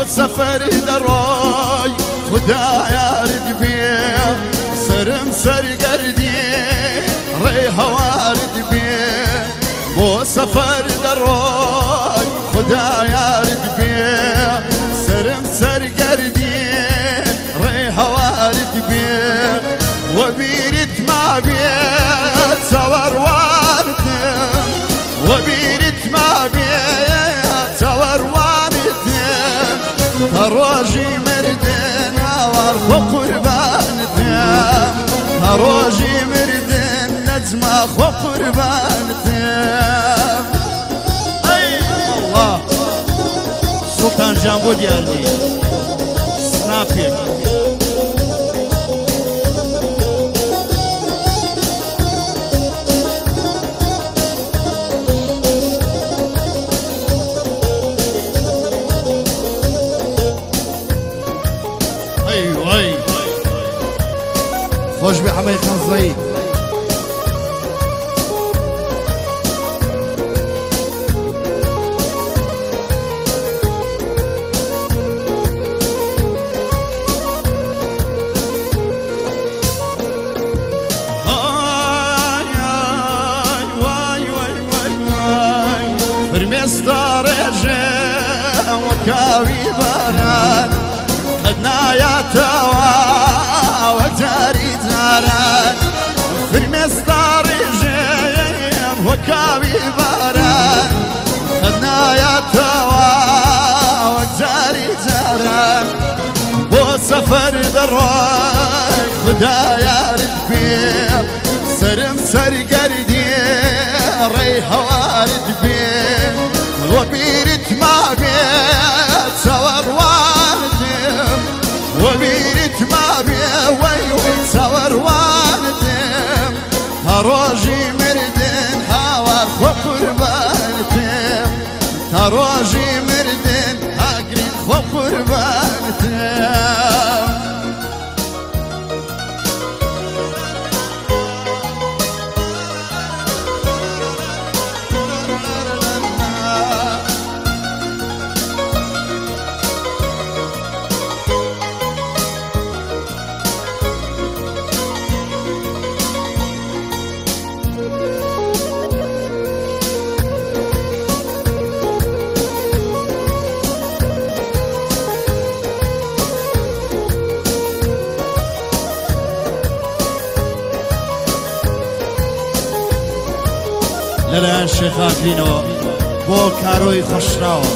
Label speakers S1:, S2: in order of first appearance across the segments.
S1: سفر دروي خدايا رد بيه سرم سرقردي ريها وارد بيه بو سفر دروي خدايا رد بيه سرم سرقردي ريها وارد بيه وبيرت ما بيت سور واردم وبيرت ما بيت سور واردم هروجي مردن وارخو قربانتم هروجي مردن نجم اخو قربانتم اي الله سلطان جامبو ديالي سنابي خوش بحمي خنزري فرمستار رجاء وكاوي باران خدنا يا توا وتاري زاران في المسطار جيم وكاوي باران خدنا يا توا وتاري زاران بو سفر دروي خدايا رد سرم سرقردي ريها وارد بيه وبيرت ما بيت سور واردم وبيرت ما بيه ويوي سور واردم هروجي مردن هاوار خو قربانتم هروجي مردن هاقرين خو قربانتم لەلایەن شێخاکرینەوە بۆ کارۆی خۆشراوە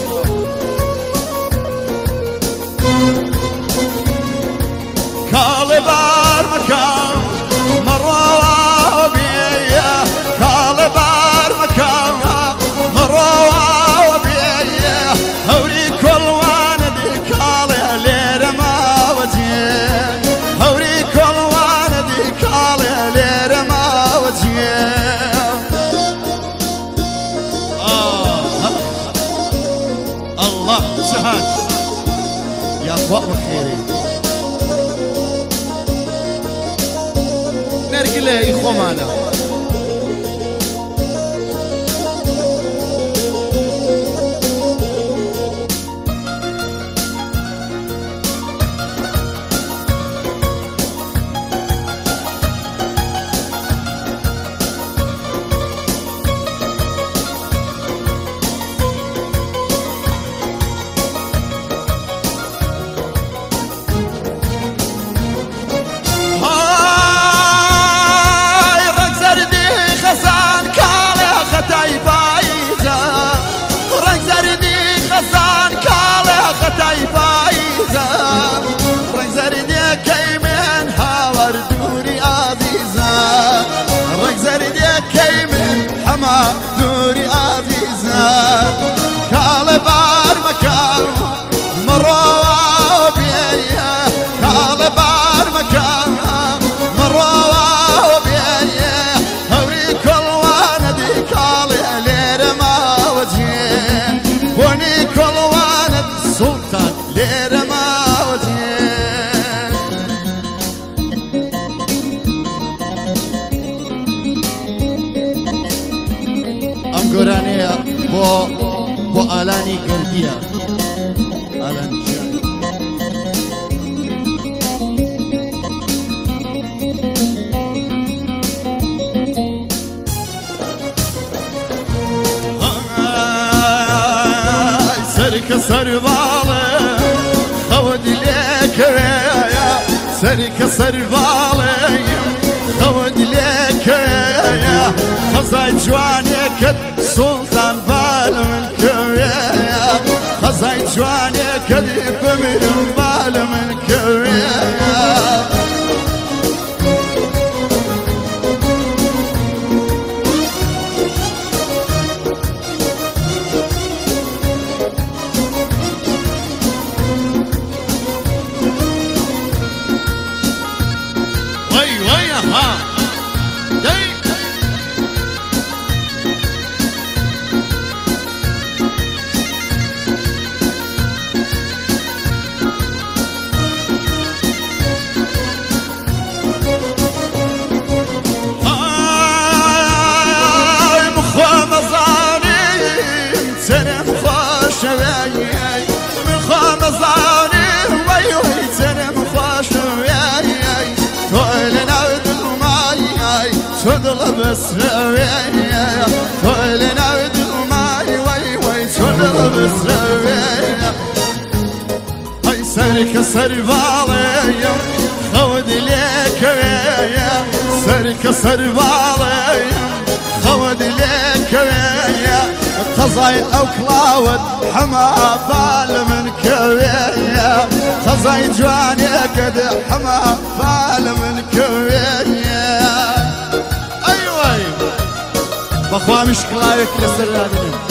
S1: کاڵێ بار مەکەم مەڕۆوە بێیە کاڵێ بار مەکەم مەڕۆوە بێیە هەوری کۆڵوانە دی کاڵێ لێرە ماوە جێ هەوری کۆڵوانە دی کاڵێ لێرە ماوە جێ الله سهاد يا أخوة بخيري نرجله إخوة معنا دوري عزيزة كالي بار مكان مروة بيا كالي بار مكان مروة بيا هوري كل وانا دي كالي لير ما وجهين بوني كل وانا سلطان لير ما وجهين گۆرانەیە بۆ ئالانی گەردیە ئالان سر بالي خود لك يا سرك سر بالي خود لك يا خزاي جوانك سلطان بالمنك يا خزاي جوانك بمن بالمنك يا بس رويا طولنا ودماي وي وي شنو بس رويا هاي سرك سر بالي خود لك يا سرك سر بالي خود لك يا خزاي او كلاود حما بال من كويا خزاي جواني قد حما بال من كويا بخوا مشكلة يكسر هذا